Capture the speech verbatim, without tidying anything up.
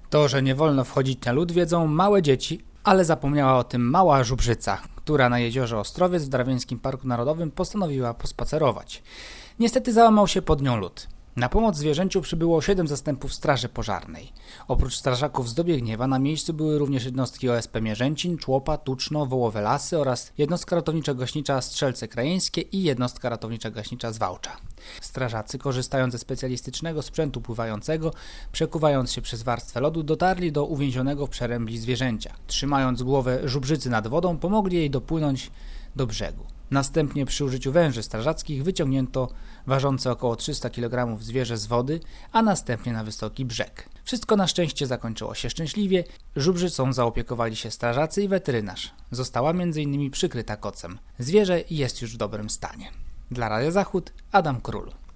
To, że nie wolno wchodzić na lód, wiedzą małe dzieci, ale zapomniała o tym mała żubrzyca, która na jeziorze Ostrowiec w Drawieńskim Parku Narodowym postanowiła pospacerować. Niestety załamał się pod nią lód. Na pomoc zwierzęciu przybyło siedem zastępów straży pożarnej. Oprócz strażaków z Dobiegniewa na miejscu były również jednostki O S P Mierzęcin, Człopa, Tuczno, Wołowe Lasy oraz jednostka ratowniczo-gaśnicza Strzelce Krajeńskie i jednostka ratowniczo-gaśnicza z Wałcza. Strażacy, korzystając ze specjalistycznego sprzętu pływającego, przekuwając się przez warstwę lodu, dotarli do uwięzionego w przerębli zwierzęcia. Trzymając głowę żubrzycy nad wodą, pomogli jej dopłynąć do brzegu. Następnie przy użyciu węży strażackich wyciągnięto ważące około trzysta kilogramów zwierzę z wody, a następnie na wysoki brzeg. Wszystko na szczęście zakończyło się szczęśliwie. Żubrzycą zaopiekowali się strażacy i weterynarz. Została między innymi przykryta kocem. Zwierzę jest już w dobrym stanie. Dla Radia Zachód, Adam Król.